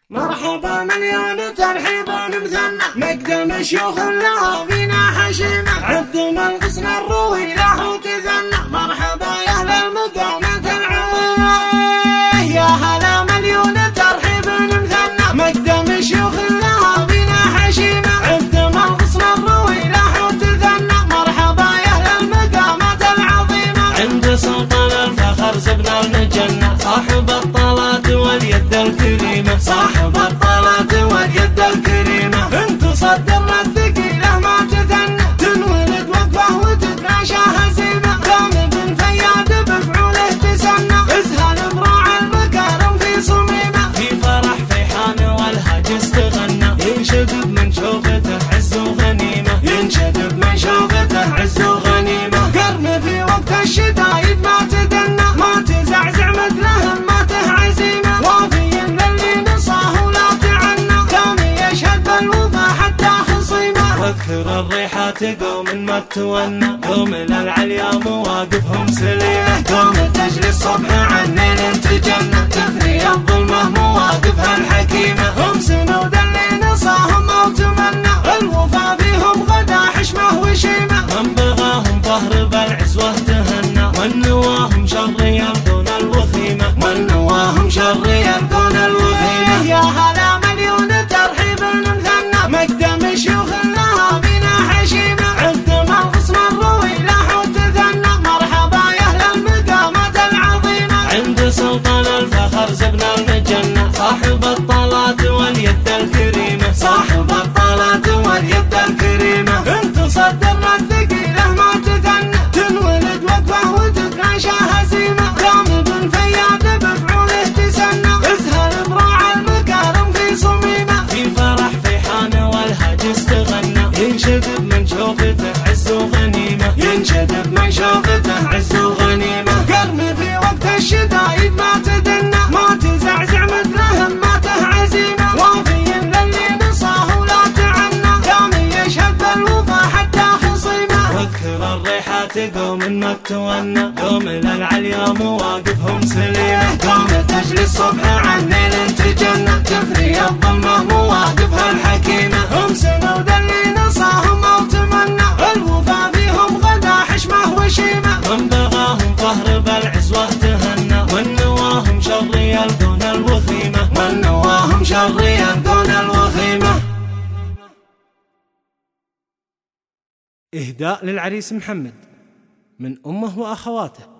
مرحبا مليون ترحيب مثنى، مقدم شيوخ لها فينا حشيمة، عد من الغصن الروي له تثنى. مرحبا يا اهل المقامات العظيمة، يا هلا مليون ترحيب مثنى، مقدم شيوخ لها فينا حشيمة، عد من الغصن الروي له تثنى. مرحبا يا اهل المقامات العظيمة، عند سلطان الفخر سبنا المجنة، صاحب الطلات واليد الكريمة، صاحب الطلات واليد الكريمة. انت صدرنا الثقيلة ما تثنى، تنولد وقفه وتتلاشى هزيمة، قام بن فياد بفعوله تسنى، ازهل براع المكارم في صميمة، في فرح فيحان والهاج استغنى، ينشدب من شوفته عز وغنيمة، ينشدب من شوفته عز وغنيمة. قرن في وقت الشدايد ما تدنى، ما تزعزع مثلهم ما تهعزيمة، وافي للي نصاه ولا تعنى، قام يشهد بالوفا حتى خصيمة. وذكر الريحات قوم ما تونى، قوم للعليا مواقفهم سليمة، قوم تجلي الصبح عن ليل تجنى، تثني الظلمة مواقفها الحكيمة. هم سنود اللي نصاهم او تمنى، الوفا فيهم غدا حشمه وشيمة، من بغاهم ظهر بالعزوة تهنى، من نواهم شر يلقون الوخيمة، من نواهم شر يلقون الوخيمة. يا هلا مليون ترحيب مثنى، مقدم شيوخ لها بنا حشيمة، عد من الغصن الروي له تثنى. مرحبا يا اهل المقامات العظيمة، عند سلطان الفخر سبنا المجنة، صاحب الطلات واليد الكريمة، صاحب الطلات واليد الكريمة. انت صدرنا الثقيلة ما تثنى، تنولد وقفه وتتلاشى هزيمة، قام بن فياد بفعوله تسنى، ازهل براع المكارم في صميمة، في فرح فيحان والهاج استغنى، ينشدب من شوفته عز وغنيمة، ينشدب من شوفته عز وغنيمة. قرن في وقت الشدايد ما تدنى، ما تزعزع مثلهم ما تهعزيمة، وافي للي نصاه ولا تعنى، قام يشهد بالوفا حتى خصيمة. وذكر الريحات قوم ما تونى، قوم للعليا مواقفهم سليمة، قوم تجلي الصبح عن ليل تجنى، تثني الظلمة مواقفها الحكيمة. هم سنود اللي نصاهم او تمنى، الوفا فيهم غدا حشمه وشيمة، من بغاهم ظهر بالعزوة تهنى، من نواهم شر يلقون الوخيمة، من نواهم شر يلقون الوخيمة. إهداء للعريس محمد من أمه وأخواته.